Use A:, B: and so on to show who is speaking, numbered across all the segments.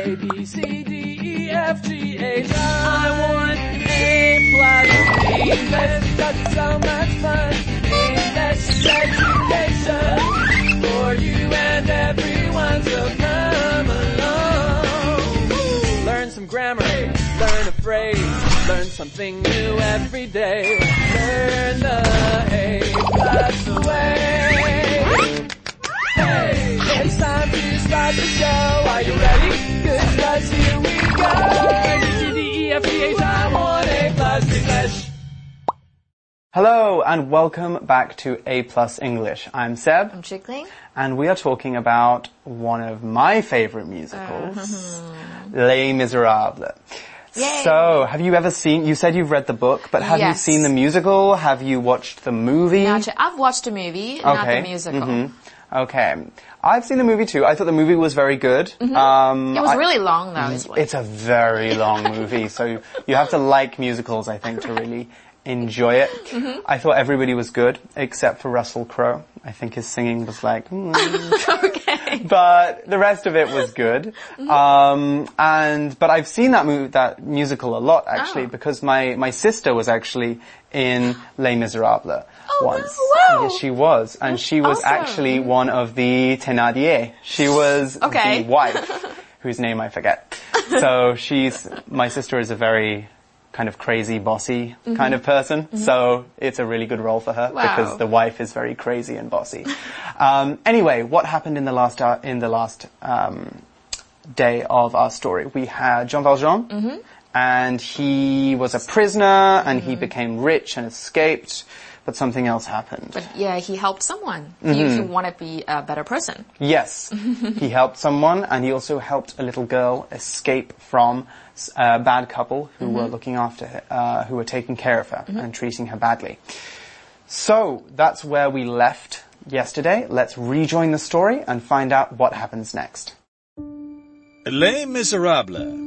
A: A, B, C, D, E, F, G, H, I want A plus English because it's so much fun. English education for you and everyone, so come along. Learn some grammar, learn a phrase, learn something new every day. Learn the A plus way. Hey, it's time to start the show. Are you ready? Good, 'cause here we go. A-B-C-D-E-F-G-H, I want A plus English.
B: Hello and welcome back to A Plus English. I'm Seb.
C: I'm Chickling.
B: And we are talking about one of my favorite musicals, Les Miserables.
C: Yay.
B: So, have you ever seen, you said you've read the book, but have you
C: Yes.
B: seen the musical? Have you watched the movie?
C: Now, I've watched the movie, not the musical.
B: Okay. I've seen the movie too. I thought the movie was very good.
C: It was really long though as well.
B: It's a very long movie, so you have to like musicals, I think, to really enjoy it. I thought everybody was good, except for Russell Crowe. I think his singing was like,
C: Okay.
B: But the rest of it was good. But I've seen that musical a lot actually, because my sister was actually in Les Miserables once.
C: wow.
B: Yes, she was. And she was
C: Awesome.
B: actually one of the Thénardier. She was the wife, whose name I forget. So my sister is a very kind of crazy, bossy kind of person. So it's a really good role for her because the wife is very crazy and bossy. Anyway, what happened in the last day of our story? We had Jean Valjean, and he was a prisoner, and he became rich and escaped, but something else happened.
C: But yeah, he helped someone. He wanted to be a better person.
B: Yes, he helped someone, and he also helped a little girl escape from a bad couple who were looking after her, who were taking care of her and treating her badly. So that's where we left yesterday. Let's rejoin the story and find out what happens next.
D: Les Miserables.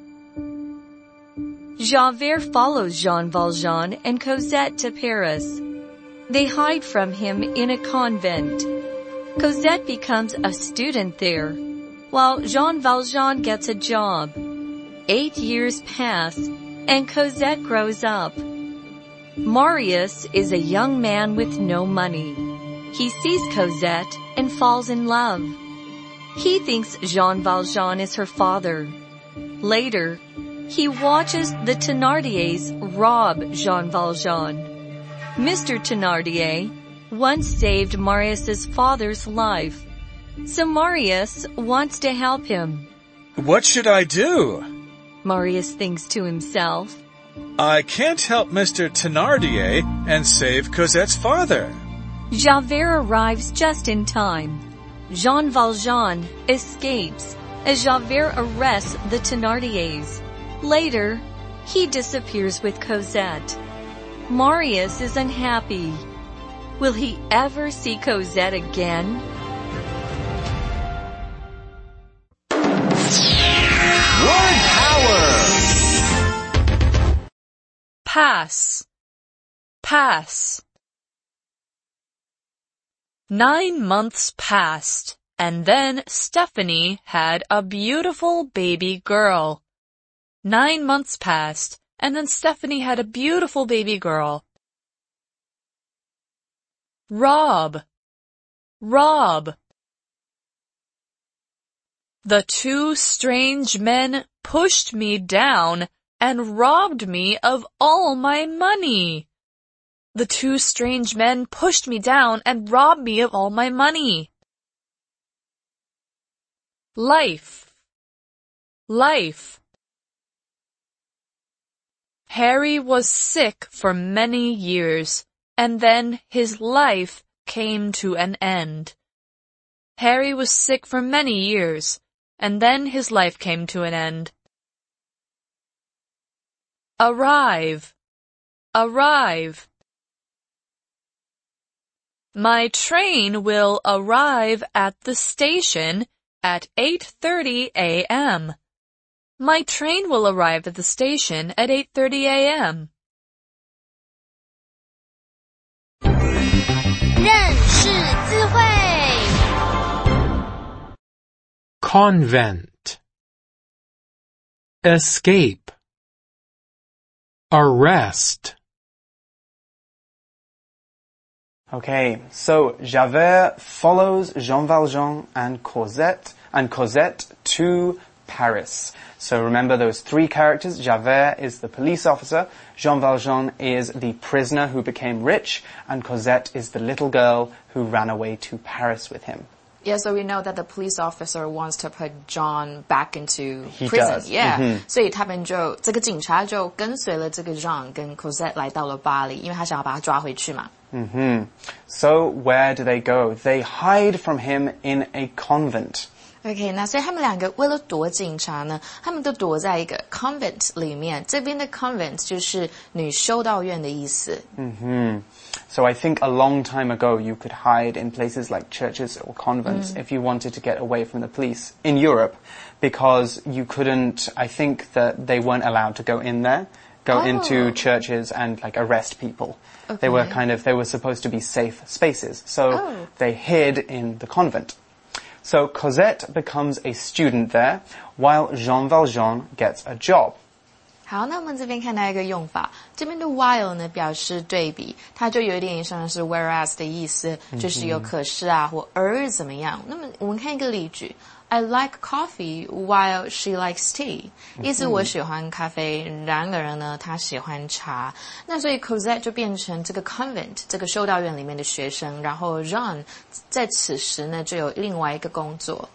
E: Javert follows Jean Valjean and Cosette to Paris. They hide from him in a convent. Cosette becomes a student there, while Jean Valjean gets a job. 8 years pass, and Cosette grows up. Marius is a young man with no money. He sees Cosette and falls in love. He thinks Jean Valjean is her father. Later, he watches the Thénardiers rob Jean Valjean. Mr. Thénardier once saved Marius's father's life, so Marius wants to help him.
D: What should I do?
E: Marius thinks to himself.
D: I can't help Mr. Thénardier and save Cosette's father.
E: Javert arrives just in time. Jean Valjean escapes as Javert arrests the Thénardiers. Later, he disappears with Cosette. Marius is unhappy. Will he ever see Cosette again?
A: Word power!
E: Pass. Pass. 9 months passed, and then Stephanie had a beautiful baby girl. 9 months passed, and then Stephanie had a beautiful baby girl. Rob. Rob. The 2 strange men pushed me down and robbed me of all my money. The 2 strange men pushed me down and robbed me of all my money. Life. Life. Harry was sick for many years, and then his life came to an end. Harry was sick for many years, and then his life came to an end. Arrive. Arrive. My train will arrive at the station at 8:30 a.m. My train will arrive at the station at 8:30 a.m.
F: 认识字汇
G: Convent escape, arrest.
B: Okay, so Javert follows Jean Valjean and Cosette to Paris. So remember those three characters. Javert is the police officer, Jean Valjean is the prisoner who became rich, and Cosette is the little girl who ran away to Paris with him.
C: Yeah, so we know that the police officer wants to put John back into
B: He
C: prison.
B: does.
C: Yeah, 所以他们就这个警察就跟随了这个 John 跟 Cosette 来到了巴黎，因为他想要把他抓回去嘛。
B: So where do they go? They hide from him in a convent.
C: OK， 那所以他们两个为了躲警察呢，他们都躲在一个 convent 里面。这边的 convent 就是女修道院的意思。
B: So I think a long time ago you could hide in places like churches or convents if you wanted to get away from the police in Europe, because you couldn't, I think that they weren't allowed to go in there, into churches and like arrest people.
C: Okay.
B: They were supposed to be safe spaces. So they hid in the convent. So Cosette becomes a student there, while Jean Valjean gets a job.
C: 好，那我们这边看到一个用法，这边的 while 呢表示对比，它就有一点像是 whereas 的意思，就是有可是啊或而怎么样。那么我们看一个例句 ，I like coffee while she likes tea， 意思我喜欢咖啡，然而呢她喜欢茶。那所以 Cosette 就变成这个 convent 这个修道院里面的学生，然后 Jean 在此时呢就有另外一个工作。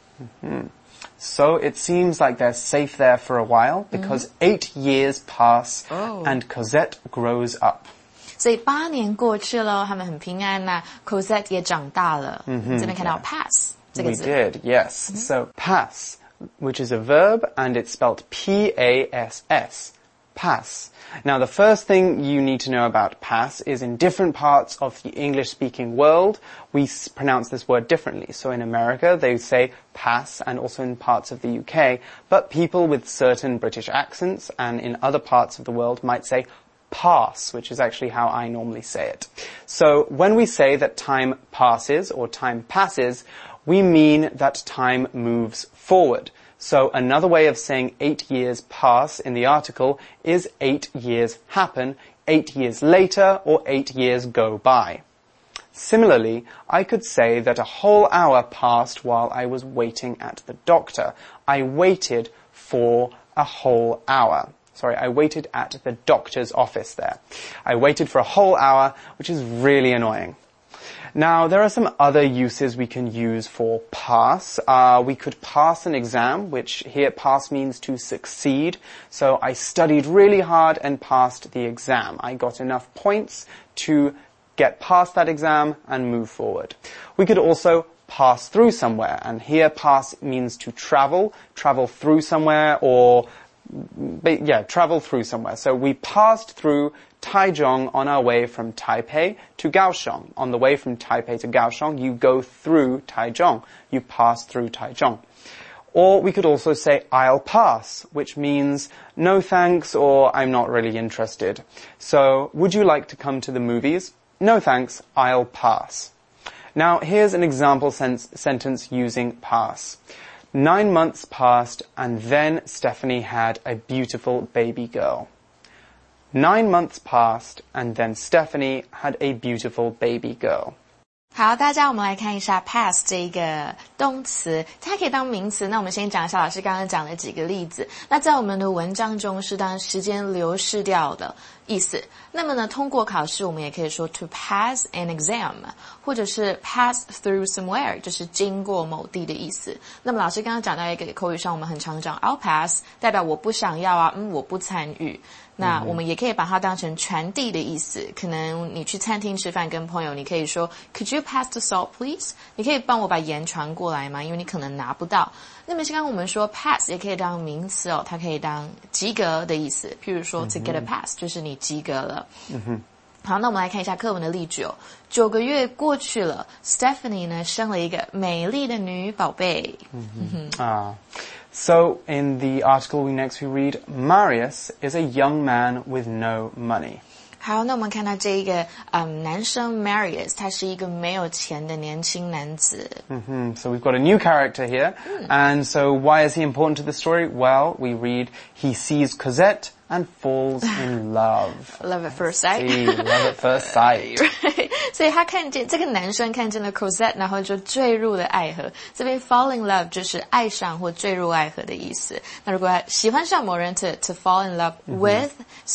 B: So it seems like they're safe there for a while because 8 years pass and Cosette grows up.
C: 所以8年过去了，他们很平安呐。Cosette 也长大了。这边看到 pass 这个字。
B: We did, yes. So pass, which is a verb, and it's spelled P-A-S-S. Pass. Now, the first thing you need to know about pass is in different parts of the English-speaking world, we pronounce this word differently. So in America, they say pass, and also in parts of the UK. But people with certain British accents and in other parts of the world might say pass, which is actually how I normally say it. So when we say that time passes or time passes, we mean that time moves forward. So another way of saying 8 years pass in the article is 8 years happen, 8 years later, or 8 years go by. Similarly, I could say that a whole hour passed while I was waiting at the doctor. I waited for a whole hour. Sorry, I waited at the doctor's office there. I waited for a whole hour, which is really annoying. Now, there are some other uses we can use for pass. We could pass an exam, which here pass means to succeed. So I studied really hard and passed the exam. I got enough points to get past that exam and move forward. We could also pass through somewhere, and here pass means to travel through somewhere, or travel through somewhere. So we passed through Taichung on our way from Taipei to Kaohsiung. On the way from Taipei to Kaohsiung, you go through Taichung. You pass through Taichung. Or we could also say, I'll pass, which means no thanks, or I'm not really interested. So, would you like to come to the movies? No thanks, I'll pass. Now, here's an example sentence using pass. 9 months passed, and then Stephanie had a beautiful baby girl. 9 months passed, and then Stephanie had a beautiful baby girl.
C: 好，大家我们来看一下 pass 这个动词，它可以当名词。那我们先讲一下老师刚刚讲的几个例子。那在我们的文章中是当时间流逝掉的意思。那么呢，通过考试我们也可以说 to pass an exam， 或者是 pass through somewhere， 就是经过某地的意思。那么老师刚刚讲到一个口语上我们很常讲 I'll pass， 代表我不想要啊，我不参与。那我们也可以把它当成传递的意思，可能你去餐厅吃饭跟朋友，你可以说 Could you pass the salt, please？ 你可以帮我把盐传过来吗？因为你可能拿不到。那么刚刚我们说 pass 也可以当名词哦，它可以当及格的意思。譬如说 to get a pass 就是你及格了。好，那我们来看一下课文的例句哦。9个月过去了 ，Stephanie 呢生了一个美丽的女宝贝。
B: So in the article we read, Marius is a young man with no money.
C: 好，那我们看到这一个男生 Marius， 他是一个没有钱的年轻男子。
B: So we've got a new character here. And so why is he important to the story? Well, we read, he sees Cosette and falls in love.
C: Love at first sight.
B: Love at first sight.
C: Right. 所以他看见这个男生看见了 Cosette， 然后就坠入了爱河。这边 fall in love 就是爱上或坠入爱河的意思。那如果喜欢上某人 to fall in love with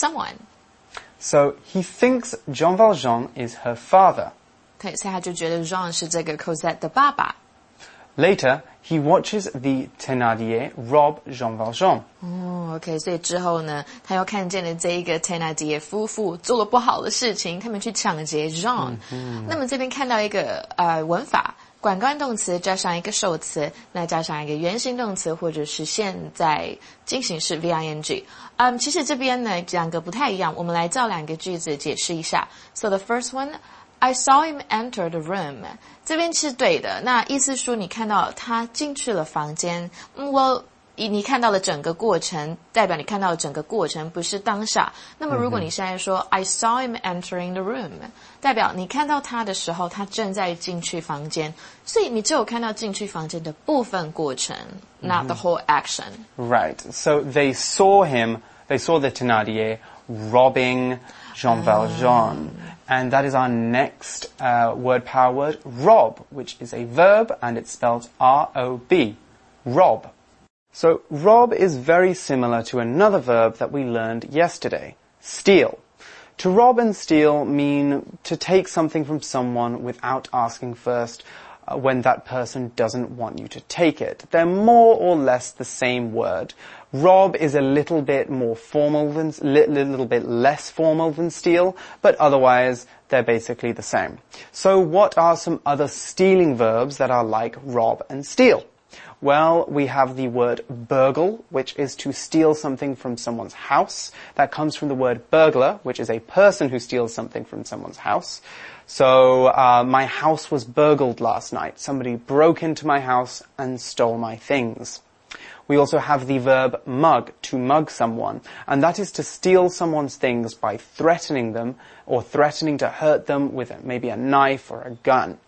C: someone。So
B: he thinks Jean Valjean is her father.
C: 对，所以他就觉得 Jean 是这个 Cosette 的爸爸。
B: Later, he watches the Thénardier rob Jean Valjean.
C: OK， 所以之后呢，他又看见了这一个 Thénardier 夫妇做了不好的事情，他们去抢劫 Jean。那么这边看到一个文法，管干动词加上一个受词，那加上一个原形动词或者是现在进行式 VING。其实这边呢两个不太一样，我们来造两个句子解释一下。So the first one.I saw him enter the room. 这边是对的。那意思说你看到他进去了房间。Well, 你看到了整个过程，代表你看到了整个过程，不是当下。那么如果你现在说 I saw him entering the room, 代表你看到他的时候，他正在进去房间。所以你只有看到进去房间的部分过程, not the whole action.
B: Right. So they saw the Thénardier robbing Jean Valjean. And that is our next word power word, rob, which is a verb and it's spelled R-O-B. Rob. So rob is very similar to another verb that we learned yesterday, steal. To rob and steal mean to take something from someone without asking first when that person doesn't want you to take it. They're more or less the same word. Rob is a little bit more formal than, little bit less formal than steal, but otherwise they're basically the same. So what are some other stealing verbs that are like rob and steal? Well, we have the word burgle, which is to steal something from someone's house. That comes from the word burglar, which is a person who steals something from someone's house. So, my house was burgled last night. Somebody broke into my house and stole my things. We also have the verb mug, to mug someone, and that is to steal someone's things by threatening them or threatening to hurt them with maybe a knife or a gun.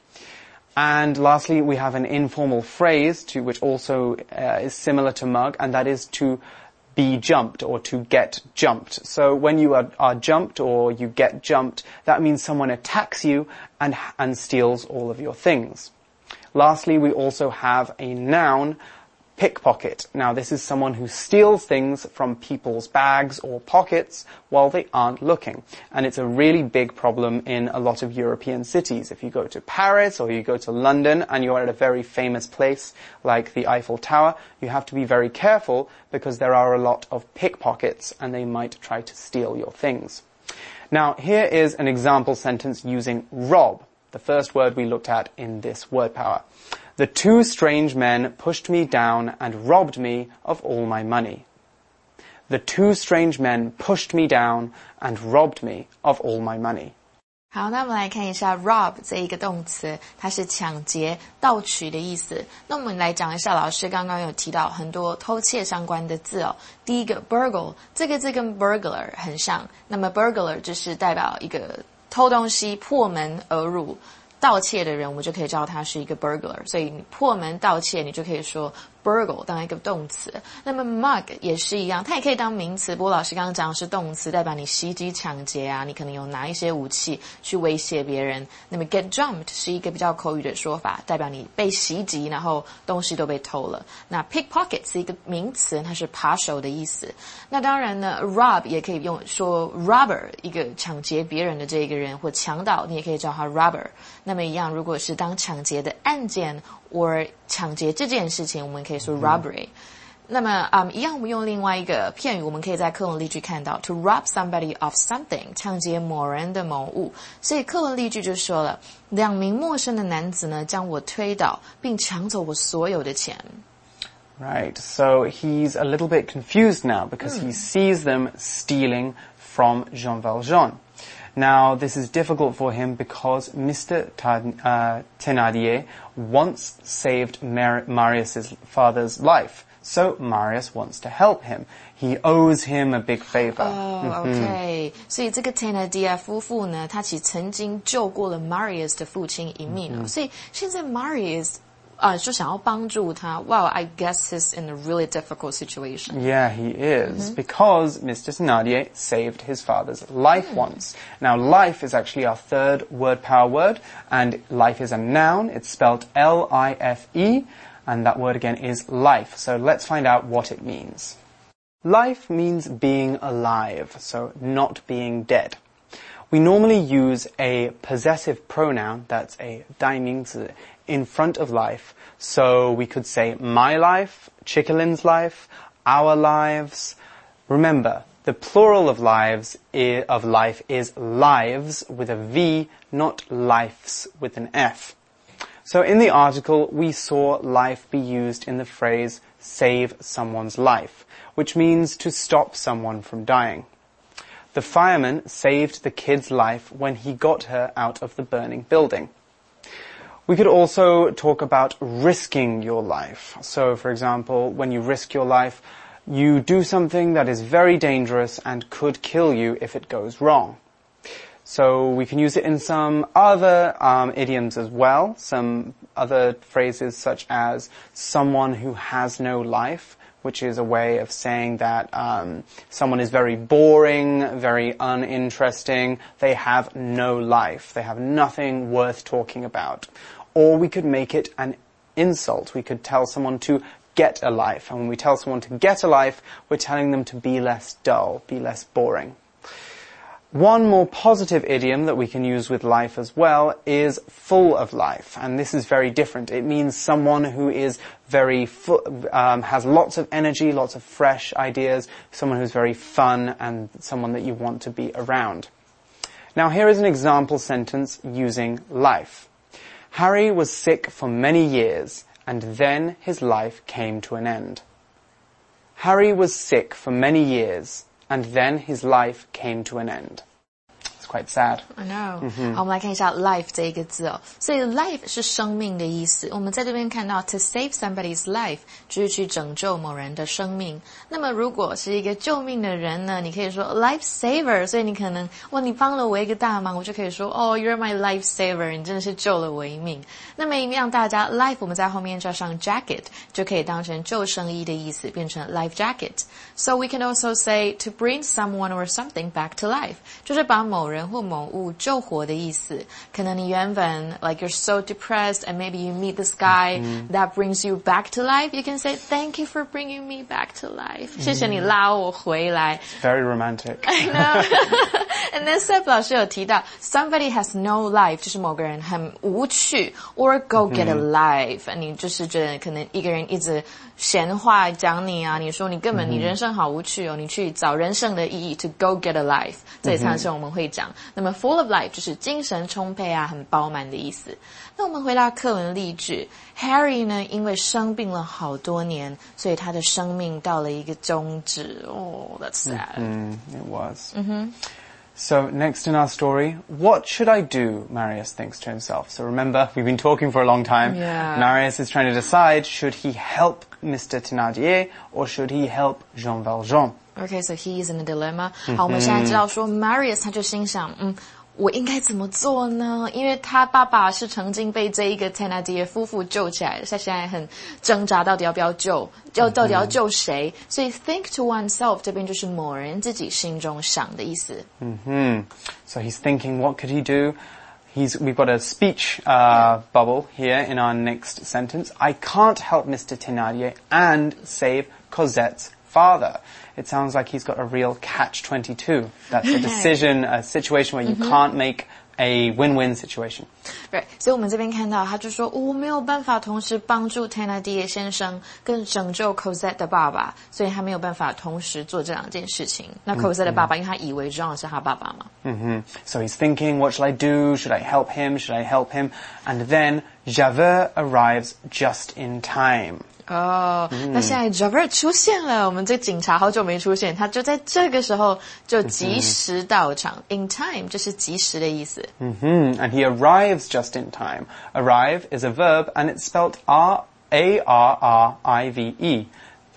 B: And lastly, we have an informal phrase which also is similar to mug, and that is to be jumped or to get jumped. So when you are jumped or you get jumped, that means someone attacks you and steals all of your things. Lastly, we also have a noun, pickpocket. Now, this is someone who steals things from people's bags or pockets while they aren't looking. And it's a really big problem in a lot of European cities. If you go to Paris or you go to London and you're at a very famous place like the Eiffel Tower, you have to be very careful because there are a lot of pickpockets and they might try to steal your things. Now, here is an example sentence using rob, the first word we looked at in this word power. The two strange men pushed me down and robbed me of all my money. The two strange men pushed me down and robbed me of all my money.
C: 好，那我们来看一下 rob 这一个动词，它是抢劫、盗取的意思。那我们来讲一下，老师刚刚有提到很多偷窃相关的字哦。第一个 burgle， 这个字跟 burglar 很像。那么 burglar 就是代表一个偷东西、破门而入。盗窃的人，我们就可以叫他是一个 burglar， 所以你破门盗窃，你就可以说 burgle 当一个动词。那么 mug 也是一样，它也可以当名词，不过老师刚刚讲的是动词，代表你袭击、抢劫啊，你可能有拿一些武器去威胁别人。那么 get jumped 是一个比较口语的说法，代表你被袭击，然后东西都被偷了。那 pickpocket 是一个名词，它是扒手的意思。那当然呢 rob 也可以用说 robber 一个抢劫别人的这个人，或强盗，你也可以叫他 robber。那么一样，如果是当抢劫的案件 or 抢劫这件事情，我们可以说 robbery。那么一样我们用另外一个片语，我们可以在课文例句看到 to rob somebody of something， 抢劫某人的某物。所以课文例句就说了，两名陌生的男子呢将我推倒，并抢走我所有的钱。
B: Right, so he's a little bit confused now because he sees them stealing from Jean Valjean. Now, this is difficult for him because Mr. Thénardier once saved Marius's father's life. So Marius wants to help him. He owes him a big favor.
C: OK， 所以这个 Thénardier 夫妇呢，他其实曾经救过了 Marius 的父亲一命所以现在 Marius就想要帮助他。Wow, I guess he's in a really difficult situation.
B: Yeah, he is, because Mr. Thénardier saved his father's life once. Now, life is actually our third word power word, and life is a noun. It's spelled L-I-F-E, and that word again is life. So let's find out what it means. Life means being alive, so not being dead. We normally use a possessive pronoun, that's a 代名词, in front of life. So we could say my life, Chikalin's life, our lives. Remember, the plural of life is lives with a V, not lifes with an F. So in the article, we saw life be used in the phrase save someone's life, which means to stop someone from dying. The fireman saved the kid's life when he got her out of the burning building. We could also talk about risking your life. So, for example, when you risk your life, you do something that is very dangerous and could kill you if it goes wrong. So we can use it in some other idioms as well, some other phrases such as someone who has no life, which is a way of saying that someone is very boring, very uninteresting, they have no life, they have nothing worth talking about. Or we could make it an insult. We could tell someone to get a life. And when we tell someone to get a life, we're telling them to be less dull, be less boring. One more positive idiom that we can use with life as well is full of life. And this is very different. It means someone who is very has lots of energy, lots of fresh ideas, someone who's very fun and someone that you want to be around. Now here is an example sentence using life. Harry was sick for many years, and then his life came to an end. Harry was sick for many years, and then his life came to an end. It's quite sad.
C: I know. 好，我们来看一下 life 这一个字哦。所以 life 是生命的意思。我们在这边看到 to save somebody's life 就是去拯救某人的生命。那么如果是一个救命的人呢，你可以说 life saver， 所以你可能你帮了我一个大忙，我就可以说you're my life saver， 你真的是救了我一命。那么让大家 life 我们在后面加上 jacket 就可以当成救生衣的意思，变成 life jacket. So we can also say to bring someone or something back to life， 就是把某人或某物救活的意思。可能你原本 like you're so depressed and maybe you meet this guy that brings you back to life. You can say thank you for bringing me back to life. 谢谢你拉我回来。
B: Very romantic.
C: I know. And then Seb 老师有提到 somebody has no life 就是某个人很无趣 or go get a life. 你就是觉得可能一个人一直闲话讲你啊，你说你根本你人生好无趣哦，你去找人生的意义 to go get a life. 这也常常我们会讲。那么 full of life 就是精神充沛啊，很饱满的意思。那我们回到课文例句 Harry 呢因为生病了好多年，所以他的生命到了一个终止。That's sad.
B: It was. So next in our story, what should I do? Marius thinks to himself. So remember, we've been talking for a long time.
C: Yeah.
B: Marius is trying to decide, should he help Mr. Thénardier or should he help Jean Valjean?
C: Okay, so he is in a dilemma. 好，我们现在知道说 Marius 他就心想，我应该怎么做呢？因为他爸爸是曾经被这一个 Thénardier 夫妇救起来的，他现在很挣扎，到底要不要救，到底要救谁？所以 think to oneself 这边就是某人自己心中想的意思。
B: So he's thinking, what could he do? We've got a speech bubble here in our next sentence. I can't help Mr. Thénardier and save Cosette's father. It sounds like he's got a real catch-22. That's a decision, a situation where you can't make a win-win situation.
C: Right. 所以我们这边看到，他就说我没有办法同时帮助 Thénardier 先生跟拯救 Cosette 的爸爸，所以他没有办法同时做这两件事情。那 Cosette 的爸爸，因为他以为 Jean 是他爸爸嘛。
B: So he's thinking, what shall I do? Should I help him? Should I help him? And then Javert arrives just in time.
C: 那现在 Javert 出现了，我们这个警察好久没出现，他就在这个时候就及时到场。In time 就是及时的意思。
B: And he arrives just in time. Arrive is a verb and it's spelled R-A-R-R-I-V-E.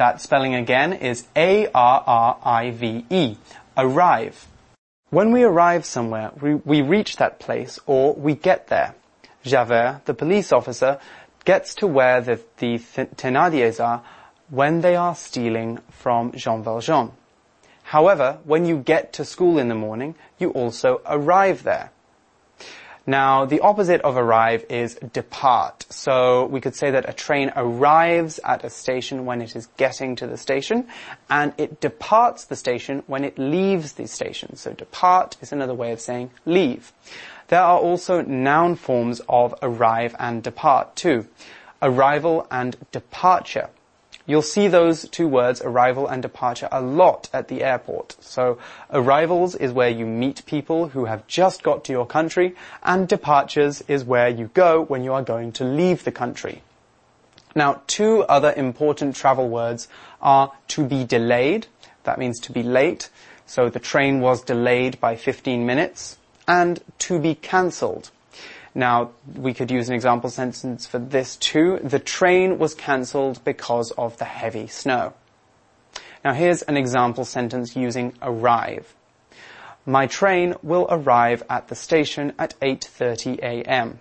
B: That spelling again is A-R-R-I-V-E, arrive. When we arrive somewhere, we reach that place or we get there. Javert, the police officer, gets to where the Thénardiers are when they are stealing from Jean Valjean. However, when you get to school in the morning, you also arrive there. Now, the opposite of arrive is depart. So we could say that a train arrives at a station when it is getting to the station, and it departs the station when it leaves the station. So depart is another way of saying leave. There are also noun forms of arrive and depart too. Arrival and departure. You'll see those two words, arrival and departure, a lot at the airport. So arrivals is where you meet people who have just got to your country, and departures is where you go when you are going to leave the country. Now, two other important travel words are to be delayed. That means to be late. So the train was delayed by 15 minutes. And to be cancelled. Now, we could use an example sentence for this too. The train was cancelled because of the heavy snow. Now, here's an example sentence using arrive. My train will arrive at the station at 8:30 a.m.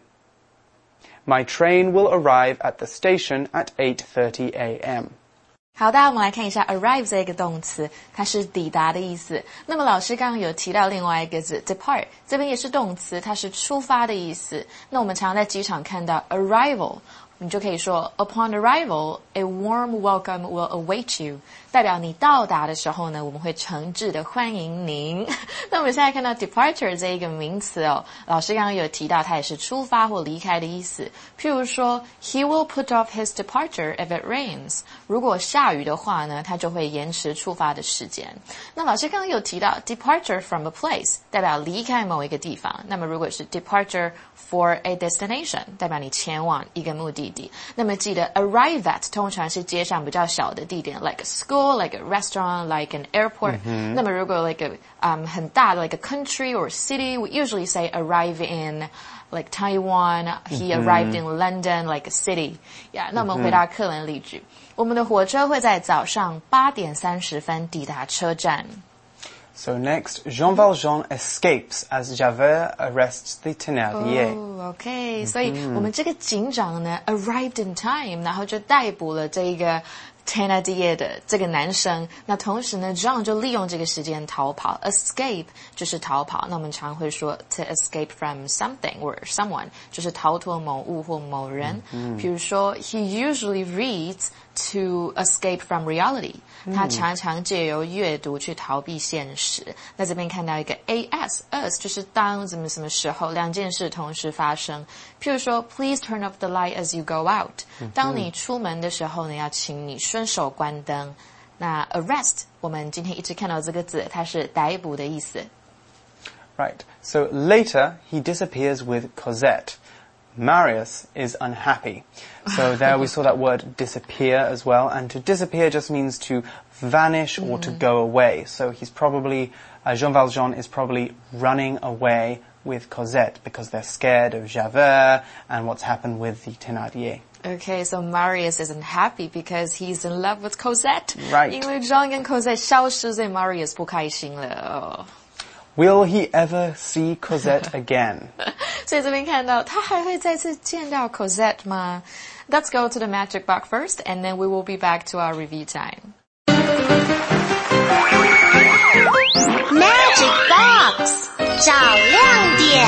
B: My train will arrive at the station at 8:30 a.m.
C: 好，大家我们来看一下 arrive 这个动词，它是抵达的意思。那么老师刚刚有提到另外一个字 depart， 这边也是动词，它是出发的意思。那我们常常在机场看到 arrival， 你就可以说 upon arrival, a warm welcome will await you， 代表你到达的时候呢，我们会诚挚的欢迎您。那我们现在看到 departure 这一个名词哦，老师刚刚有提到它也是出发或离开的意思。譬如说 he will put off his departure if it rains， 如果下雨的话呢，他就会延迟出发的时间。那老师刚刚有提到 departure from a place， 代表离开某一个地方。那么如果是 departure for a destination， 代表你前往一个目的地。那么记得 arrive at 通常是街上比较小的地点 like a school, like a restaurant, like an airport。那么如果 like a 很大的 like a country or city, we usually say arrive in like Taiwan, he arrived in London, like a city. Yeah, 那我们回答课文例句。我们的火车会在早上8点30分抵达车站。
B: So next, Jean Valjean escapes as Javert arrests the Thénardier.
C: Oh, okay. 所以我们这个警长呢 arrived in time， 然后就逮捕了这一个Thénardier 的这个男生，那同时呢 Jean 就利用这个时间逃跑 escape 就是逃跑，那我们常会说 to escape from something or someone 就是逃脱某物或某人。比如说 he usually reads to escape from reality， 他常常借由阅读去逃避现实。那这边看到一个 as 就是当什么什么时候两件事同时发生。譬如说 please turn off the light as you go out， 当你出门的时候呢，要请你顺手关灯。那 arrest 我们今天一直看到这个字，它是逮捕的意思。
B: Right. So later he disappears with Cosette. Marius is unhappy. So there we saw that word disappear as well. And to disappear just means to vanish or to go away. So he's probably, Jean Valjean is probably running away with Cosette because they're scared of Javert and what's happened with the Thénardier.
C: Okay, so Marius isn't happy because he's in love with Cosette.
B: Right.
C: 因为 Jean 跟 Cosette 消失，所以 Marius 不开心了。
B: Will he ever see Cosette again?
C: 所以这边看到他还会再次见到 Cosette 吗？ Let's go to the magic box first, and then we will be back to our review time.
F: Magic Box 找亮点。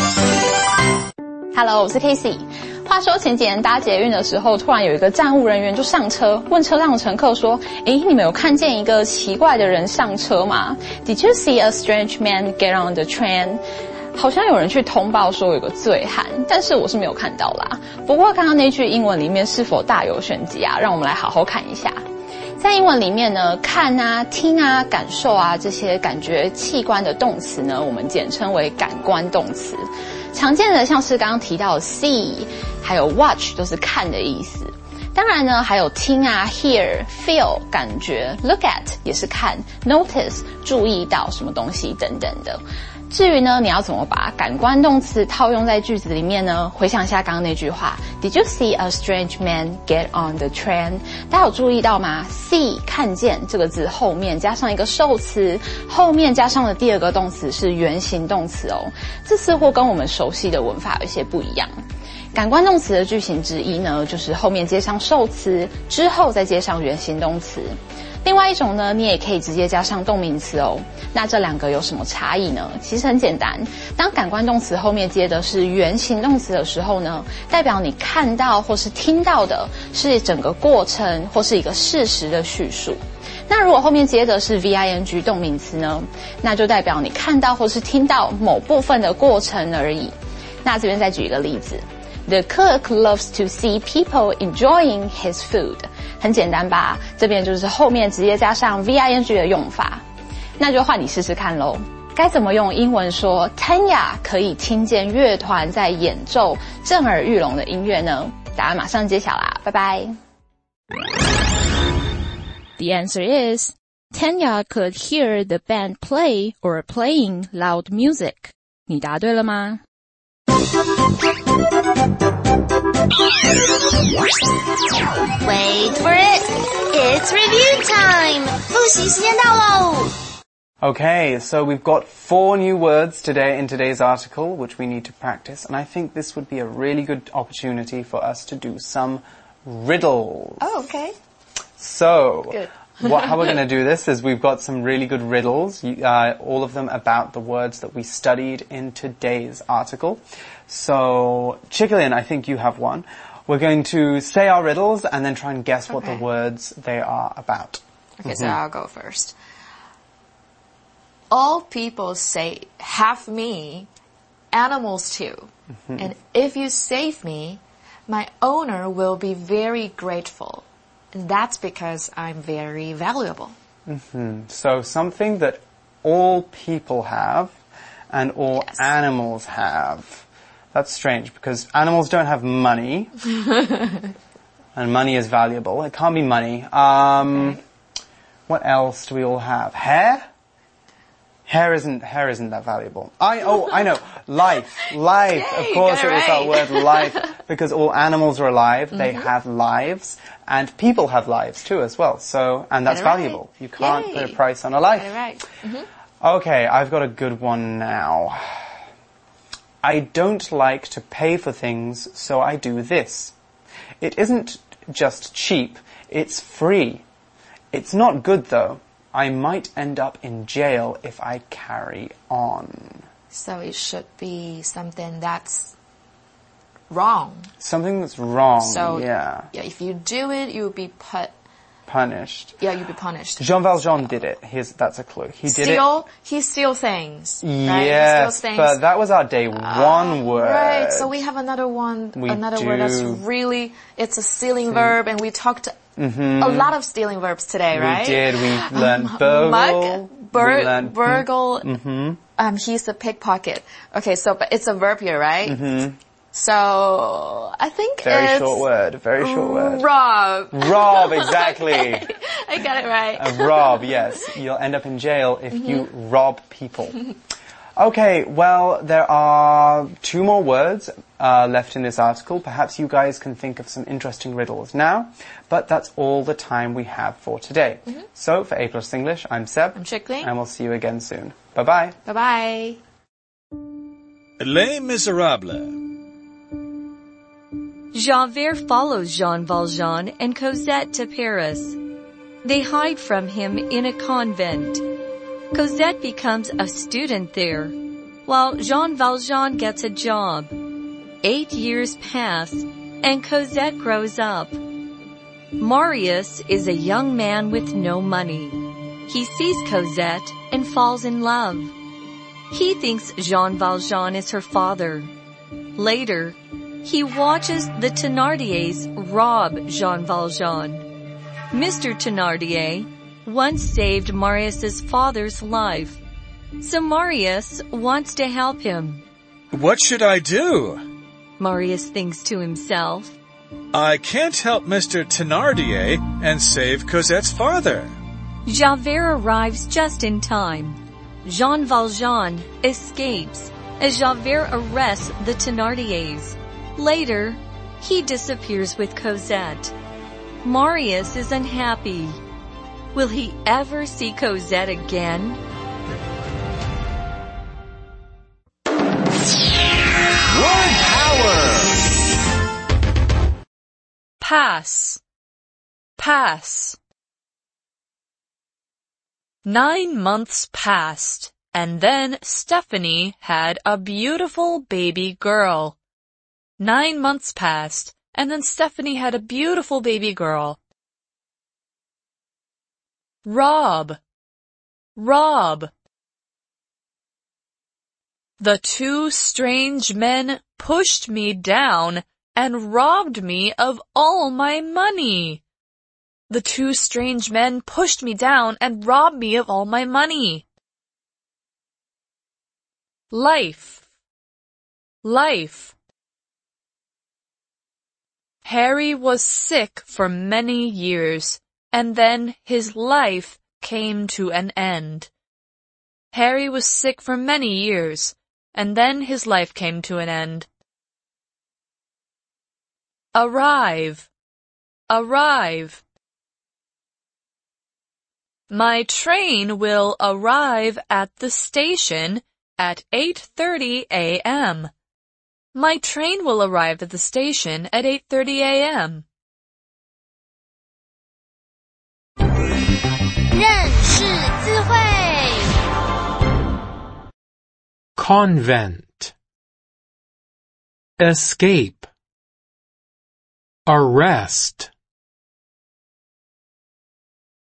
G: Hello， 我是 Casey。话说前几天搭捷运的时候，突然有一个站务人员就上车，问车上的乘客说：“诶，你们有看见一个奇怪的人上车吗 ？Did you see a strange man get on the train？” 好像有人去通报说有个醉汉，但是我是没有看到啦。不过刚刚那句英文里面是否大有玄机啊？让我们来好好看一下。在英文里面呢，看啊、听啊、感受啊这些感觉器官的动词呢，我们简称为感官动词。常见的像是刚刚提到的 see， 还有 watch 都是看的意思。当然呢，还有听啊 hear feel 感觉 look at 也是看 notice 注意到什么东西等等的。 至于呢，你要怎么把感官动词套用在句子里面呢？回想一下刚刚那句话 Did you see a strange man get on the train? 大家有注意到吗？ See 看见这个字后面加上一个受词，后面加上的第二个动词是原形动词哦。这似乎跟我们熟悉的文法有些不一样。感官动词的句型之一呢，就是后面接上受词，之后再接上原形动词。另外一种呢，你也可以直接加上动名词哦。那这两个有什么差异呢？其实很简单，当感官动词后面接的是原形动词的时候呢，代表你看到或是听到的是整个过程或是一个事实的叙述。那如果后面接的是 VING 动名词呢，那就代表你看到或是听到某部分的过程而已。那这边再举一个例子，The cook loves to see people enjoying his food. 很简单吧？这边就是后面直接加上 VING 的用法。那就换你试试看咯。该怎么用英文说 Tanya 可以听见乐团在演奏震耳欲聋的音乐呢？答案马上揭晓啦，拜拜。
H: The answer is Tanya could hear the band play or playing loud music. 你答对了吗
F: ？Wait for it. It's review time. 复习时间到喽。
B: Okay, so we've got 4 new words today in today's article, which we need to practice, and I think this would be a really good opportunity for us to do some riddles.
C: Oh, okay.
B: So,
C: Good.
B: How we're going to do this is we've got some really good riddles, all of them about the words that we studied in today's article. So, Chickilin, I think you have one. We're going to say our riddles and then try and guess what the words they are about.
C: Okay, so I'll go first. All people say, have me, animals too. And if you save me, my owner will be very grateful. And that's because I'm very valuable.
B: So something that all people have and all animals have. That's strange because animals don't have money. And money is valuable. It can't be money. What else do we all have? Hair? Hair isn't that valuable. I know. Life. Yay, of course it was that word life. Because all animals are alive. They have lives. And people have lives too as well. So, and that's valuable. You can't put a price on a life. Okay, I've got a good one now. I don't like to pay for things, so I do this. It isn't just cheap. It's free. It's not good though. I might end up in jail if I carry on.
C: So it should be something that's wrong.
B: Something that's wrong,
C: so,
B: yeah.
C: Yeah, if you do it, you'll be
B: punished.
C: Yeah, you'll be punished.
B: Jean Valjean did it. That's a clue. He
C: steals things.
B: Right?
C: Yes, he steals things.
B: But that was our day 1 word.
C: Right, so we have another one, word that's really, it's a stealing verb, and we talked a lot of stealing verbs today, right?
B: We did. We learned burgle.
C: Burgle. He's a pickpocket. Okay, so, but it's a verb here, right? So, I think
B: Very short word.
C: Rob.
B: Rob, exactly.
C: I got it right.
B: Rob, yes. You'll end up in jail if you rob people. Okay, well, there are 2 more words left in this article. Perhaps you guys can think of some interesting riddles now, but that's all the time we have for today. So, for A+ English, I'm Seb.
C: I'm Chickling.
B: And we'll see you again soon. Bye-bye.
C: Bye-bye.
D: Les Miserables.
E: Javert follows Jean Valjean and Cosette to Paris. They hide from him in a convent. Cosette becomes a student there, while Jean Valjean gets a job. 8 years pass, and Cosette grows up. Marius is a young man with no money. He sees Cosette and falls in love. He thinks Jean Valjean is her father. Later, he watches the Thénardiers rob Jean Valjean. Mr. Thénardier once saved Marius's father's life, so Marius wants to help him.
D: What should I do?
E: Marius thinks to himself.
D: I can't help Mr. Thénardier and save Cosette's father.
E: Javert arrives just in time. Jean Valjean escapes as Javert arrests the Thénardiers. Later, he disappears with Cosette. Marius is unhappy. Will he ever see Cosette again?
A: Word power!
I: Pass. Pass. 9 months passed, and then Stephanie had a beautiful baby girl. 9 months passed, and then Stephanie had a beautiful baby girl. Rob. Rob. The 2 strange men pushed me down and robbed me of all my money. The 2 strange men pushed me down and robbed me of all my money. Life. Life. Harry was sick for many years, and then his life came to an end. Harry was sick for many years, and then his life came to an end. Arrive. Arrive. My train will arrive at the station at 8:30 a.m. My train will arrive at the station at 8:30 a.m.
F: 认识字汇
J: Convent. Escape. Arrest.